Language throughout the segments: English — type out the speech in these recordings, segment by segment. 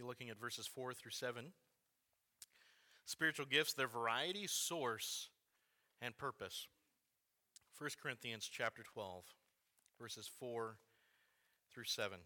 Be looking at verses 4 through 7. Spiritual gifts, their variety, source, and purpose. 1 Corinthians chapter 12, verses 4 through 7.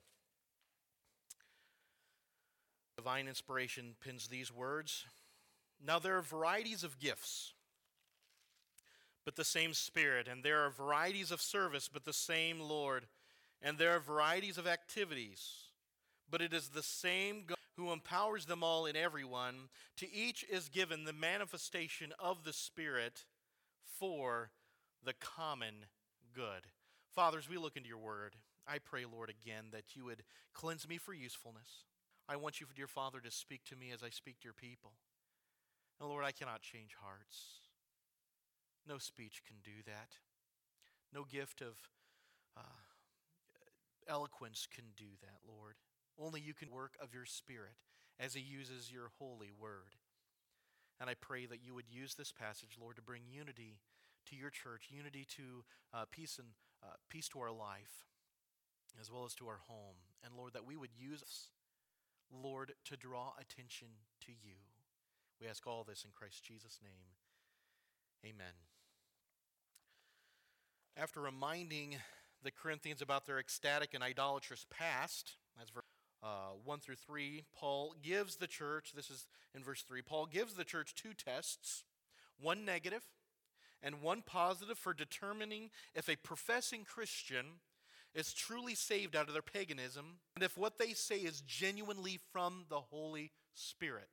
Divine inspiration pins these words. Now there are varieties of gifts, but the same Spirit. And there are varieties of service, but the same Lord. And there are varieties of activities, but it is the same God who empowers them all in everyone. To each is given the manifestation of the Spirit for the common good. Father, as we look into your word, I pray, Lord, again, that you would cleanse me for usefulness. I want you, dear Father, to speak to me as I speak to your people. And Lord, I cannot change hearts. No speech can do that. No gift of eloquence can do that, Lord. Only you can work of your Spirit as he uses your holy word. And I pray that you would use this passage, Lord, to bring unity to your church, unity to peace to our life, as well as to our home. And Lord, that we would use this, Lord, to draw attention to you. We ask all this in Christ Jesus' name. Amen. After reminding the Corinthians about their ecstatic and idolatrous past, that's verse 1 through 3, Paul gives the church, this is in verse 3, Paul gives the church two tests, one negative and one positive for determining if a professing Christian is truly saved out of their paganism and if what they say is genuinely from the Holy Spirit.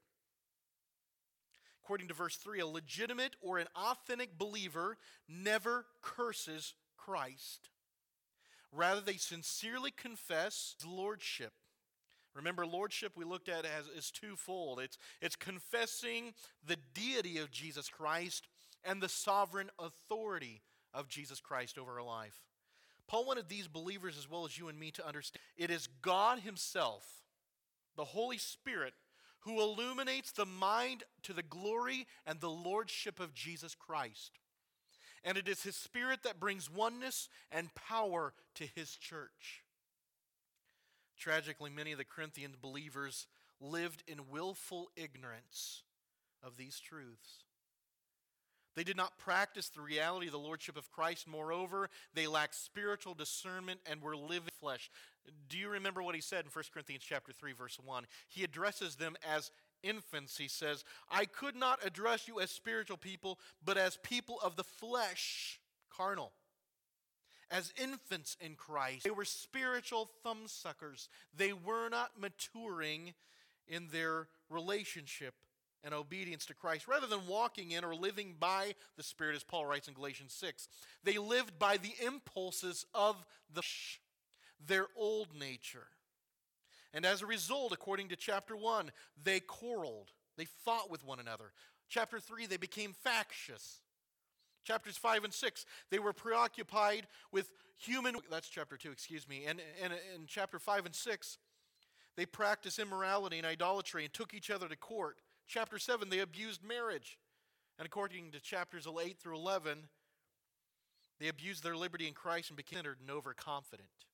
According to verse 3, a legitimate or an authentic believer never curses Christ. Rather, they sincerely confess his lordship. Remember, lordship we looked at is twofold. It's confessing the deity of Jesus Christ and the sovereign authority of Jesus Christ over our life. Paul wanted these believers, as well as you and me, to understand it is God himself, the Holy Spirit, who illuminates the mind to the glory and the lordship of Jesus Christ. And it is his Spirit that brings oneness and power to his church. Tragically, many of the Corinthian believers lived in willful ignorance of these truths. They did not practice the reality of the lordship of Christ. Moreover, they lacked spiritual discernment and were living flesh. Do you remember what he said in 1 Corinthians chapter 3, verse 1? He addresses them as infants. He says, I could not address you as spiritual people, but as people of the flesh, carnal. As infants in Christ. They were spiritual thumbsuckers. They were not maturing in their relationship and obedience to Christ. Rather than walking in or living by the Spirit, as Paul writes in Galatians 6, they lived by the impulses of their old nature. And as a result, according to chapter 1, they quarreled. They fought with one another. Chapter 3, they became factious. Chapters 5 and 6, they were preoccupied with that's chapter 2, And in chapter 5 and 6, they practiced immorality and idolatry and took each other to court. Chapter 7, they abused marriage. And according to chapters 8 through 11, they abused their liberty in Christ and became centered and overconfident.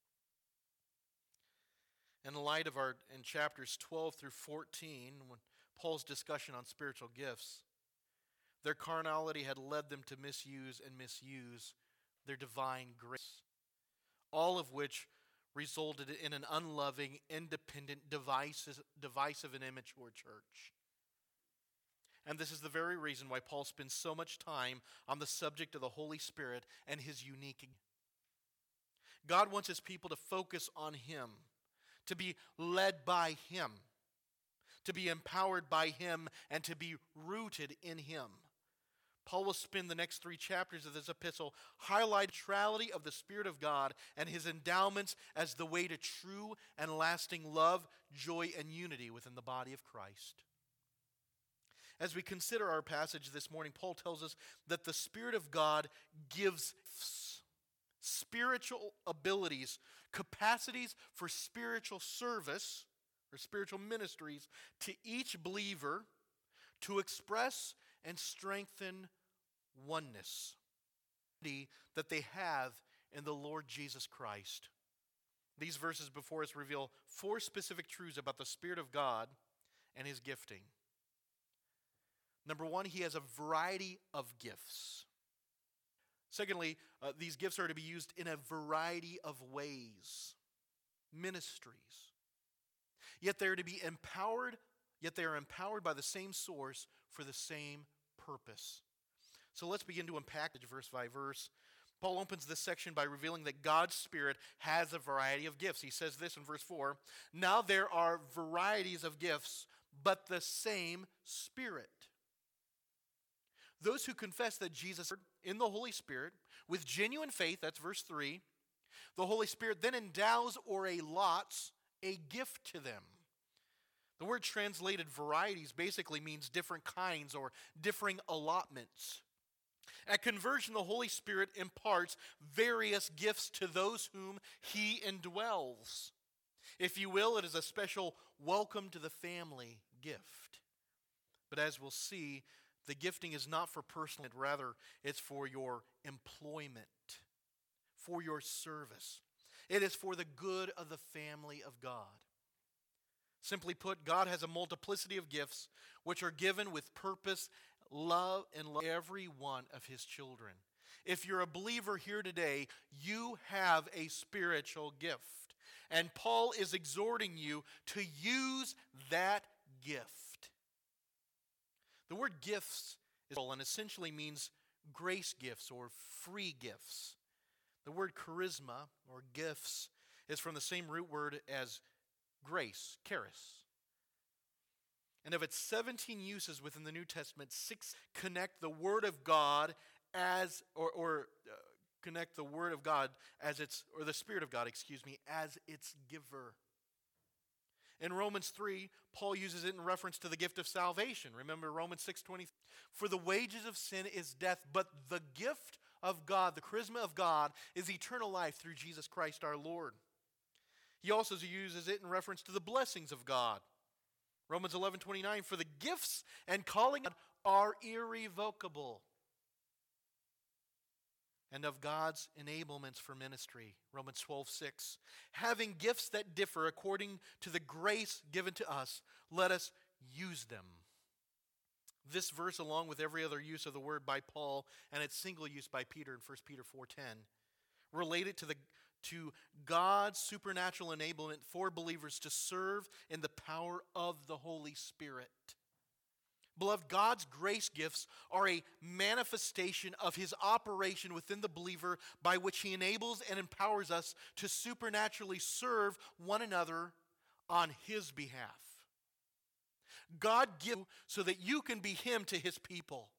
In light of in chapters 12 through 14, when Paul's discussion on spiritual gifts, their carnality had led them to misuse their divine grace, all of which resulted in an unloving, independent, divisive, and immature church. And this is the very reason why Paul spends so much time on the subject of the Holy Spirit and his unique. God wants his people to focus on him, to be led by him, to be empowered by him, and to be rooted in him. Paul will spend the next 3 chapters of this epistle highlighting the centrality of the Spirit of God and his endowments as the way to true and lasting love, joy, and unity within the body of Christ. As we consider our passage this morning, Paul tells us that the Spirit of God gives spiritual abilities, capacities for spiritual service or spiritual ministries to each believer to express and strengthen oneness that they have in the Lord Jesus Christ. These verses before us reveal 4 specific truths about the Spirit of God and his gifting. Number 1, he has a variety of gifts. Secondly, these gifts are to be used in a variety of ways, ministries. Yet they are to be empowered, yet they are empowered by the same source for the same purpose. So let's begin to unpack it verse by verse. Paul opens this section by revealing that God's Spirit has a variety of gifts. He says this in verse 4, "Now there are varieties of gifts, but the same Spirit. Those who confess that Jesus is in the Holy Spirit with genuine faith," that's verse 3, "the Holy Spirit then endows or allots a gift to them." The word translated varieties basically means different kinds or differing allotments. At conversion, the Holy Spirit imparts various gifts to those whom he indwells. If you will, it is a special welcome to the family gift. But as we'll see, the gifting is not for personal, rather it's for your employment, for your service. It is for the good of the family of God. Simply put, God has a multiplicity of gifts which are given with purpose, love every one of his children. If you're a believer here today, you have a spiritual gift. And Paul is exhorting you to use that gift. The word gifts and essentially means grace gifts or free gifts. The word charisma or gifts is from the same root word as grace, charis. And of its 17 uses within the New Testament, 6 connect the Word of God as, connect the Word of God as its, or the Spirit of God, as its giver. In Romans 3, Paul uses it in reference to the gift of salvation. Remember Romans 6:20, "For the wages of sin is death, but the gift of God," the charisma of God, "is eternal life through Jesus Christ our Lord." He also uses it in reference to the blessings of God. Romans 11:29, "For the gifts and calling are irrevocable." And of God's enablements for ministry. Romans 12:6, "Having gifts that differ according to the grace given to us, let us use them." This verse, along with every other use of the word by Paul and its single use by Peter in 1 Peter 4:10, related to God's supernatural enablement for believers to serve in the power of the Holy Spirit. Beloved, God's grace gifts are a manifestation of his operation within the believer by which he enables and empowers us to supernaturally serve one another on his behalf. God gives you so that you can be him to his people.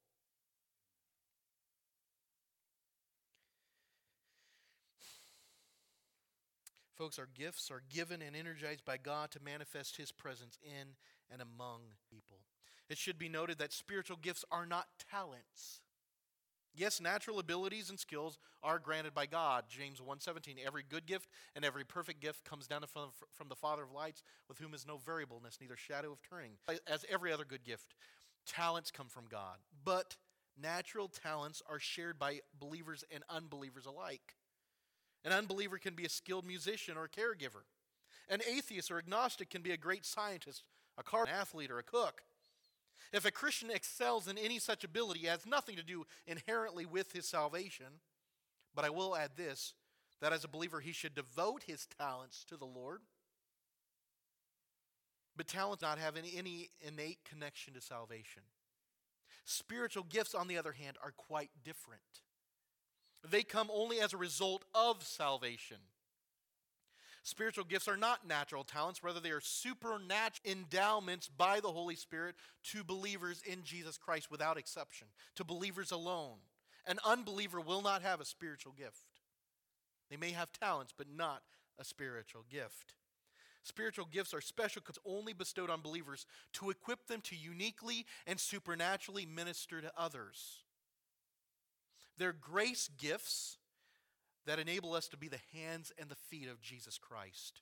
Folks, our gifts are given and energized by God to manifest his presence in and among people. It should be noted that spiritual gifts are not talents. Yes, natural abilities and skills are granted by God. James 1:17, "Every good gift and every perfect gift comes down from the Father of lights, with whom is no variableness, neither shadow of turning." As every other good gift, talents come from God. But natural talents are shared by believers and unbelievers alike. An unbeliever can be a skilled musician or a caregiver. An atheist or agnostic can be a great scientist, an athlete, or a cook. If a Christian excels in any such ability, it has nothing to do inherently with his salvation. But I will add this, that as a believer, he should devote his talents to the Lord. But talents do not have any innate connection to salvation. Spiritual gifts, on the other hand, are quite different. They come only as a result of salvation. Spiritual gifts are not natural talents, rather they are supernatural endowments by the Holy Spirit to believers in Jesus Christ without exception, to believers alone. An unbeliever will not have a spiritual gift. They may have talents, but not a spiritual gift. Spiritual gifts are special because only bestowed on believers to equip them to uniquely and supernaturally minister to others. They're grace gifts that enable us to be the hands and the feet of Jesus Christ.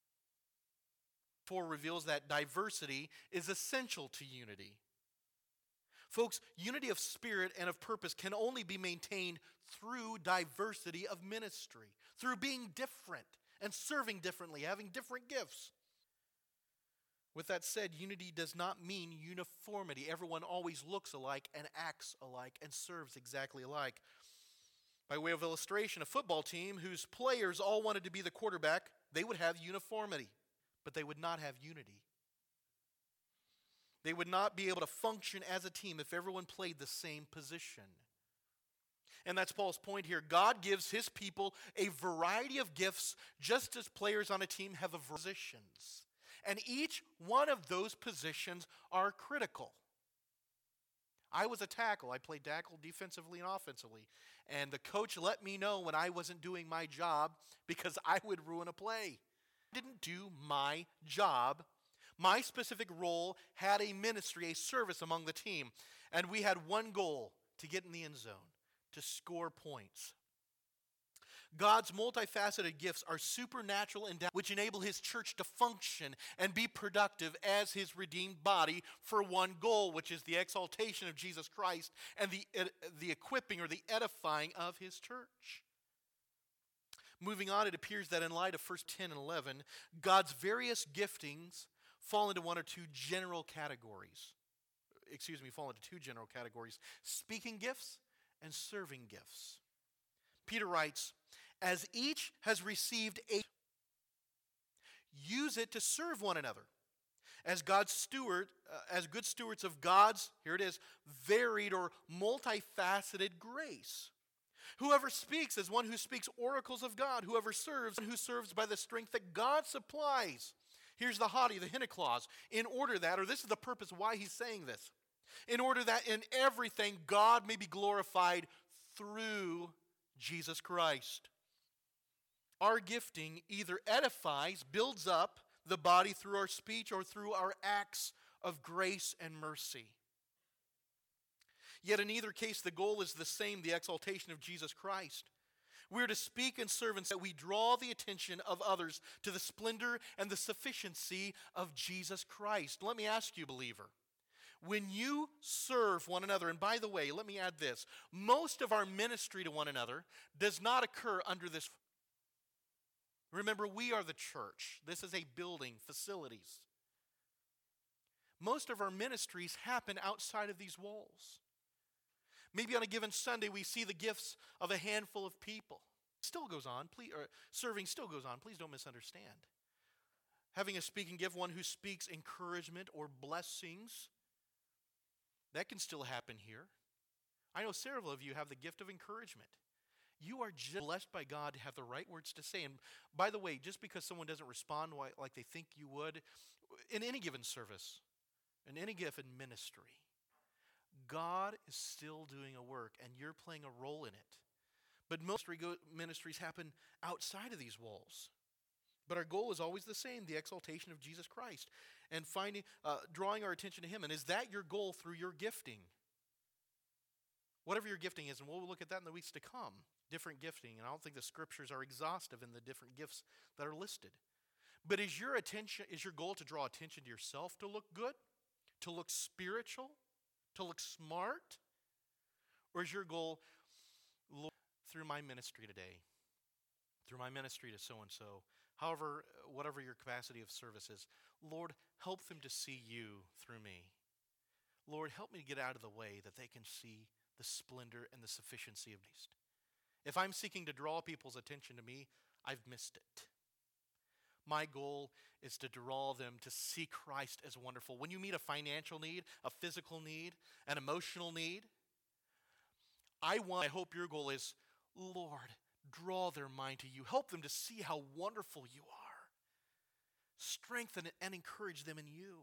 4 reveals that diversity is essential to unity. Folks, unity of spirit and of purpose can only be maintained through diversity of ministry, through being different and serving differently, having different gifts. With that said, unity does not mean uniformity. Everyone always looks alike and acts alike and serves exactly alike. By way of illustration, a football team whose players all wanted to be the quarterback, they would have uniformity, but they would not have unity. They would not be able to function as a team if everyone played the same position. And that's Paul's point here. God gives his people a variety of gifts, just as players on a team have a variety of positions. And each one of those positions are critical. I was a tackle. I played tackle defensively and offensively. And the coach let me know when I wasn't doing my job because I would ruin a play. I didn't do my job. My specific role had a ministry, a service among the team. And we had one goal: to get in the end zone, to score points. God's multifaceted gifts are supernatural endowments which enable his church to function and be productive as his redeemed body for one goal, which is the exaltation of Jesus Christ and the equipping or the edifying of his church. Moving on, it appears that in light of 1 10 and 11, God's various giftings fall into two general categories. Speaking gifts and serving gifts. Peter writes, as each has received use it to serve one another as God's steward, as good stewards of God's, here it is, varied or multifaceted grace. Whoever speaks is one who speaks oracles of God. Whoever serves, one who serves by the strength that God supplies. Here's the haughty, the hina clause. In order that, or this is the purpose why he's saying this, in order that in everything God may be glorified through Jesus Christ. Our gifting either edifies, builds up the body through our speech or through our acts of grace and mercy. Yet in either case, the goal is the same, the exaltation of Jesus Christ. We're to speak and serve and that we draw the attention of others to the splendor and the sufficiency of Jesus Christ. Let me ask you, believer, when you serve one another, and by the way, let me add this, most of our ministry to one another does not occur under this. Remember, we are the church. This is a building, facilities. Most of our ministries happen outside of these walls. Maybe on a given Sunday we see the gifts of a handful of people. Still goes on, serving still goes on. Please don't misunderstand. Having a speaking gift, one who speaks encouragement or blessings, that can still happen here. I know several of you have the gift of encouragement. You are just blessed by God to have the right words to say. And by the way, just because someone doesn't respond like they think you would, in any given service, in any given ministry, God is still doing a work and you're playing a role in it. But most ministries happen outside of these walls. But our goal is always the same, the exaltation of Jesus Christ and drawing our attention to him. And is that your goal through your gifting? Whatever your gifting is, and we'll look at that in the weeks to come. Different gifting, and I don't think the scriptures are exhaustive in the different gifts that are listed. But is your goal to draw attention to yourself to look good, to look spiritual, to look smart? Or is your goal, Lord, through my ministry today, through my ministry to so-and-so, however, whatever your capacity of service is, Lord, help them to see you through me. Lord, help me to get out of the way that they can see the splendor and the sufficiency of Christ. If I'm seeking to draw people's attention to me, I've missed it. My goal is to draw them to see Christ as wonderful. When you meet a financial need, a physical need, an emotional need, I hope your goal is, Lord, draw their mind to you. Help them to see how wonderful you are. Strengthen and encourage them in you.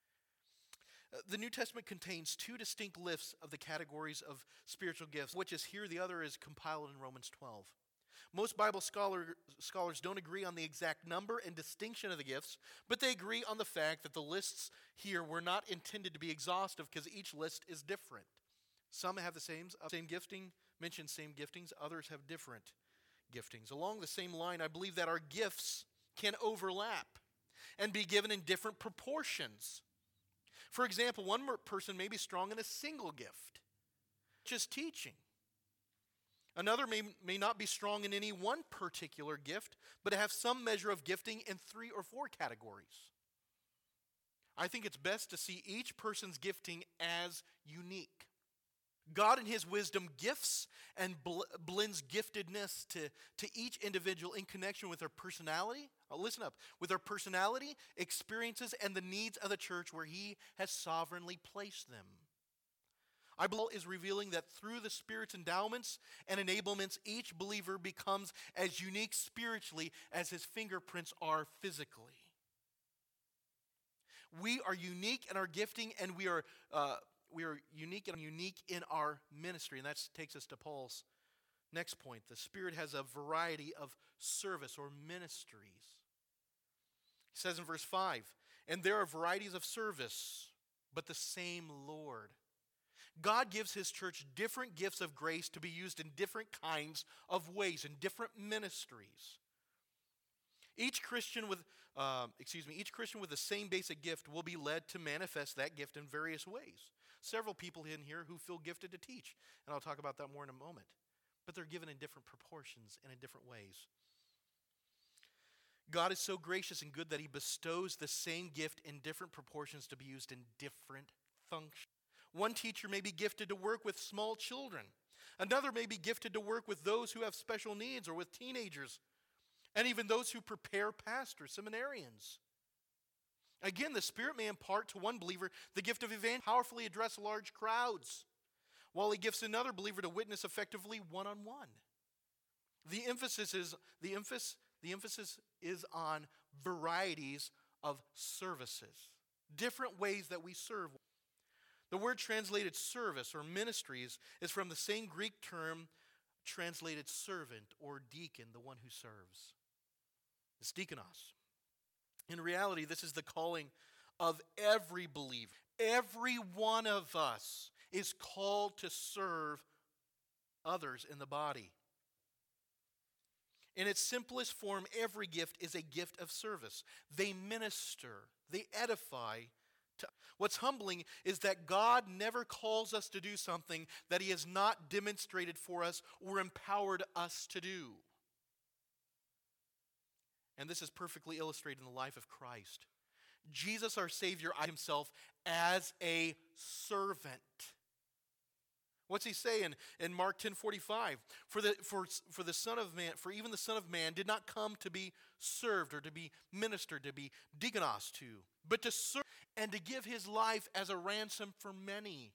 The New Testament contains two distinct lists of the categories of spiritual gifts, which is here, the other is compiled in Romans 12. Most Bible scholars don't agree on the exact number and distinction of the gifts, but they agree on the fact that the lists here were not intended to be exhaustive because each list is different. Some have the same gifting, mention same giftings, others have different giftings. Along the same line, I believe that our gifts can overlap and be given in different proportions. For example, one person may be strong in a single gift, just teaching. Another may not be strong in any one particular gift, but have some measure of gifting in 3 or 4 categories. I think it's best to see each person's gifting as unique. God in his wisdom gifts and blends giftedness to each individual in connection with their personality. Listen up. With their personality, experiences, and the needs of the church where he has sovereignly placed them. I believe is revealing that through the Spirit's endowments and enablements, each believer becomes as unique spiritually as his fingerprints are physically. We are unique in our gifting, and we are unique in our ministry. And that takes us to Paul's next point. The Spirit has a variety of service or ministries. He says in verse 5, and there are varieties of service, but the same Lord. God gives his church different gifts of grace to be used in different kinds of ways, in different ministries. Each Christian with the same basic gift will be led to manifest that gift in various ways. Several people in here who feel gifted to teach, and I'll talk about that more in a moment. But they're given in different proportions and in different ways. God is so gracious and good that he bestows the same gift in different proportions to be used in different functions. One teacher may be gifted to work with small children. Another may be gifted to work with those who have special needs or with teenagers, and even those who prepare pastors, seminarians. Again, the Spirit may impart to one believer the gift of evangelism, powerfully address large crowds, while he gives another believer to witness effectively one-on-one. The emphasis is on varieties of services, different ways that we serve. The word translated service or ministries is from the same Greek term translated servant or deacon, the one who serves. It's diakonos. In reality, this is the calling of every believer. Every one of us is called to serve others in the body. In its simplest form, every gift is a gift of service. They minister, they edify. What's humbling is that God never calls us to do something that he has not demonstrated for us or empowered us to do. And this is perfectly illustrated in the life of Christ. Jesus, our Savior, himself as a servant. What's he saying in Mark 10:45? For the Son of Man, for even the Son of Man did not come to be served or to be ministered, to be diakonos to, but to serve and to give his life as a ransom for many.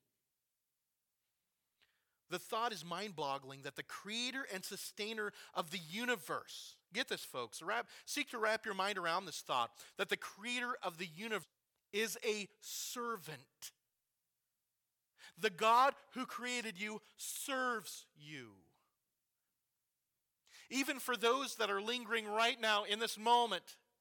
The thought is mind-boggling that the creator and sustainer of the universe, get this folks, seek to wrap your mind around this thought, that the creator of the universe is a servant. The God who created you serves you. Even for those that are lingering right now in this moment,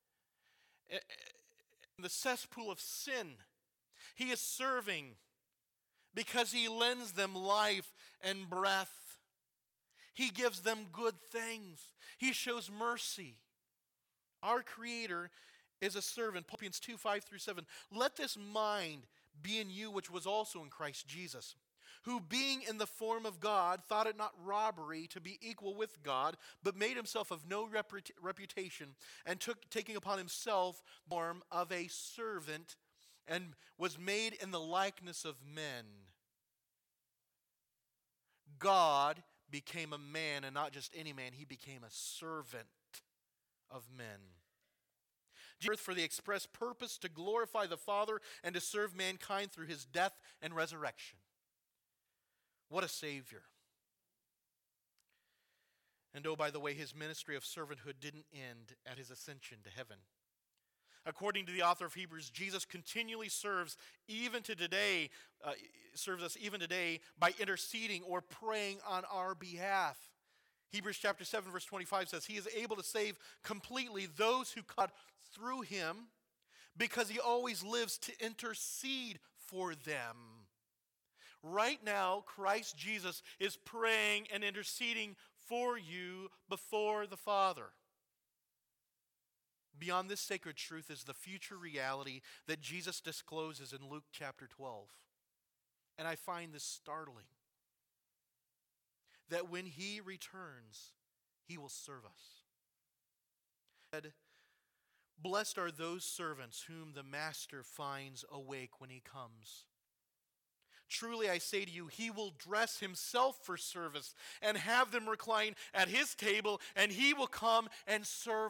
in the cesspool of sin, he is serving because he lends them life and breath. He gives them good things. He shows mercy. Our Creator is a servant. Philippians 2:5-7. Let this mind be in you which was also in Christ Jesus, who being in the form of God thought it not robbery to be equal with God, but made himself of no reputation, and taking upon himself the form of a servant, and was made in the likeness of men. God became a man, and not just any man, he became a servant of men. Earth for the express purpose to glorify the Father and to serve mankind through his death and resurrection. What a Savior. And oh, by the way, his ministry of servanthood didn't end at his ascension to heaven. According to the author of Hebrews, Jesus continually serves us even today by interceding or praying on our behalf. Hebrews chapter 7 verse 25 says, he is able to save completely those who come through him because he always lives to intercede for them. Right now, Christ Jesus is praying and interceding for you before the Father. Beyond this sacred truth is the future reality that Jesus discloses in Luke chapter 12. And I find this startling. that when he returns, he will serve us. Blessed are those servants whom the master finds awake when he comes. Truly I say to you, he will dress himself for service and have them recline at his table, and he will come and serve.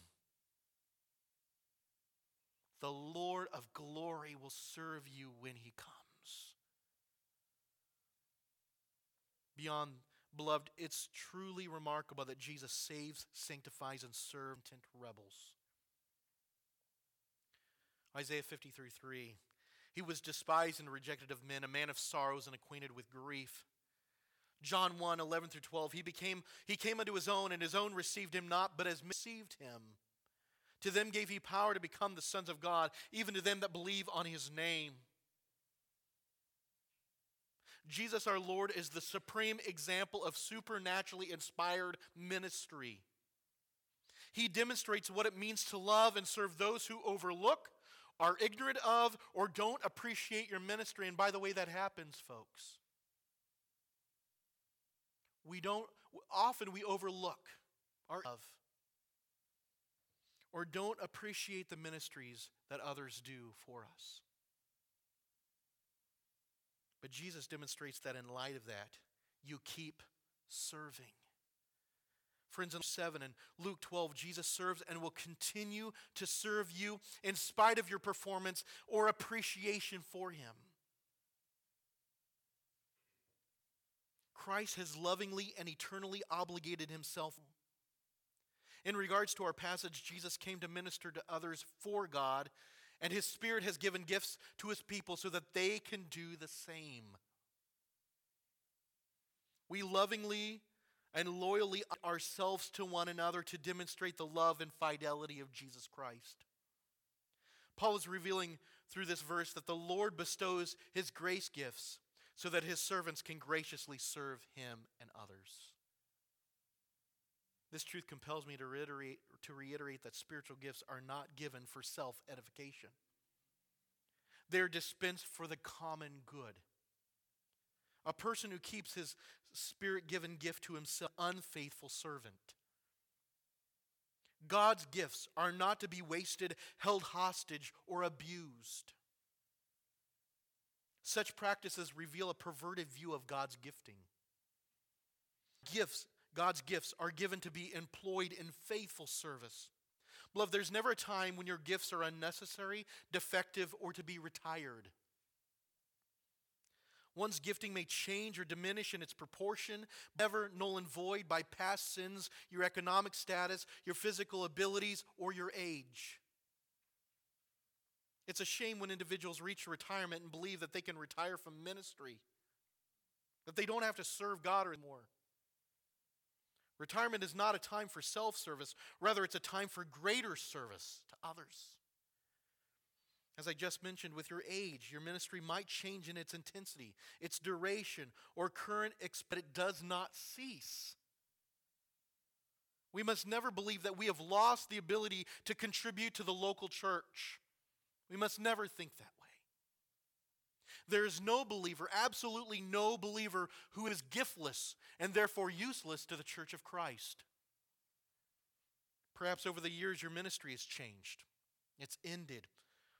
The Lord of glory will serve you when he comes. Beyond, beloved, it's truly remarkable that Jesus saves, sanctifies, and serves rebels. Isaiah 53:3. He was despised and rejected of men, a man of sorrows and acquainted with grief. John 1:11-12. He came unto his own, and his own received him not, but as received him. To them gave he power to become the sons of God, even to them that believe on his name. Jesus our Lord is the supreme example of supernaturally inspired ministry. He demonstrates what it means to love and serve those who overlook, are ignorant of, or don't appreciate your ministry. And by the way, that happens, folks. Often we overlook our love or don't appreciate the ministries that others do for us. But Jesus demonstrates that in light of that, you keep serving. Friends, in 7 and Luke 12, Jesus serves and will continue to serve you in spite of your performance or appreciation for him. Christ has lovingly and eternally obligated himself. In regards to our passage, Jesus came to minister to others for God, and his Spirit has given gifts to his people so that they can do the same. We lovingly and loyally ourselves to one another to demonstrate the love and fidelity of Jesus Christ. Paul is revealing through this verse that the Lord bestows his grace gifts so that his servants can graciously serve him and others. This truth compels me to reiterate that spiritual gifts are not given for self-edification. They're dispensed for the common good. A person who keeps his Spirit-given gift to himself, unfaithful servant. God's gifts are not to be wasted, held hostage, or abused. Such practices reveal a perverted view of God's gifting. God's gifts are given to be employed in faithful service. Beloved, there's never a time when your gifts are unnecessary, defective, or to be retired. One's gifting may change or diminish in its proportion, never null and void by past sins, your economic status, your physical abilities, or your age. It's a shame when individuals reach retirement and believe that they can retire from ministry, that they don't have to serve God anymore. Retirement is not a time for self-service. Rather, it's a time for greater service to others. As I just mentioned, with your age, your ministry might change in its intensity, its duration, or current, but it does not cease. We must never believe that we have lost the ability to contribute to the local church. We must never think that way. There is no believer, absolutely no believer, who is giftless and therefore useless to the church of Christ. Perhaps over the years your ministry has changed. It's ended.